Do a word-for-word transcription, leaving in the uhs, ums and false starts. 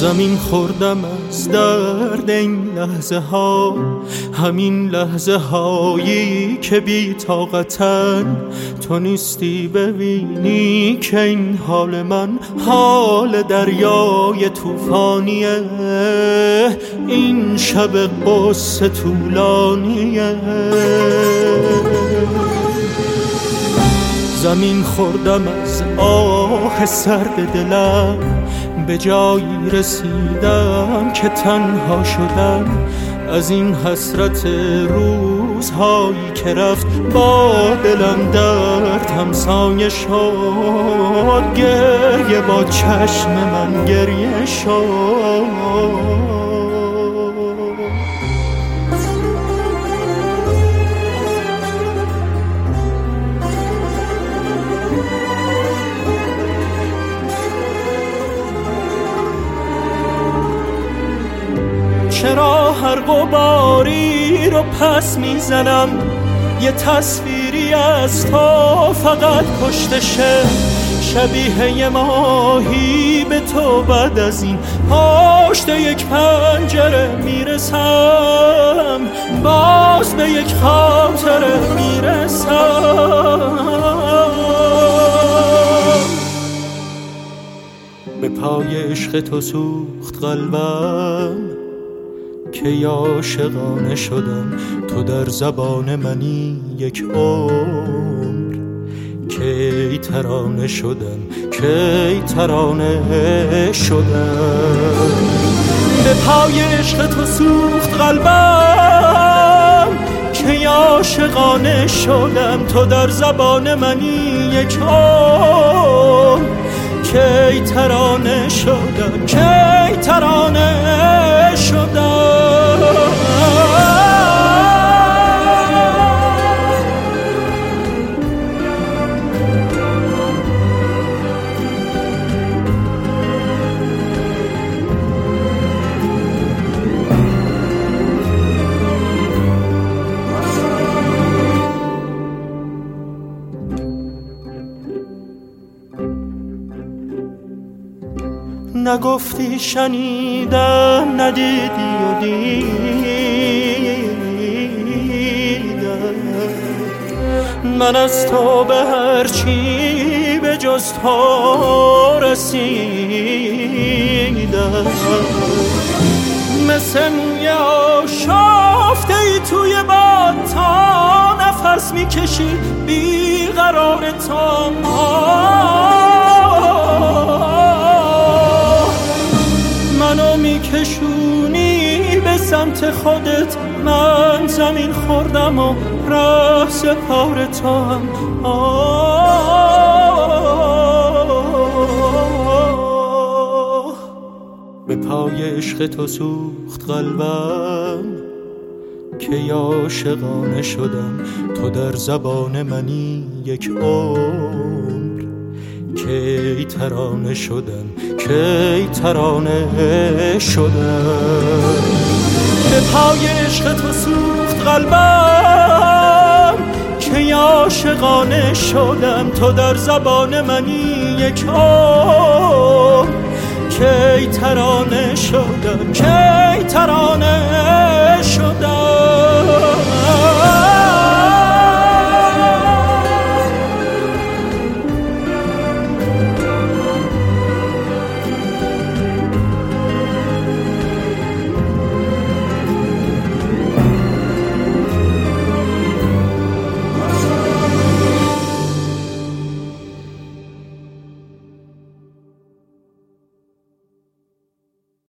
زمین خوردم از درد این لحظه ها، همین لحظه هایی که بی طاقتن. تو نیستی ببینی که این حال من حال دریای طوفانیه، این شب قصه طولانیه. زمین خوردم از آه سرد دلم، به جایی رسیدم که تنها شدم از این حسرت روزهایی که رفت. با دلم درد همسایه شد، گریه با چشم من گریه شد. چرا هر غباری رو پس میزنم، یه تصویری از تو فقط پشتشه، شبیه یه ماهی به تو بعد از این پشت یک پنجره میرسم، باز به یک خاطره میرسم. به پای عشق تو سوخت قلبم که عاشقانه شدم، تو در زبان منی یک عمر که ای ترانه شدم، که ای ترانه شدم. به پای عشق تو سوخت قلبم که عاشقانه شدم، تو در زبان منی یک عمر که ای ترانه شدم، که ای ترانه شدم. نگفتی شنیدم، ندیدی و دیدم، من از تو به هر چی به جز تو رسیدم. مثل موی آشفته ای توی باد تا نفس میکشی بیقرار تا منو میکشونی به سمت خودت، من زمین خوردم و راه سپار تو هم. به پای عشق تو سوخت قلبم که عاشقانه شدم، تو در زبان منی یک عمر که ای ترانه شدم، که ای ترانه شدم. به پای عشق تو سوخت قلبم که عاشقانه شدم، تو در زبان منی یک عمر که ای ترانه شدم، که ای ترانه شدم.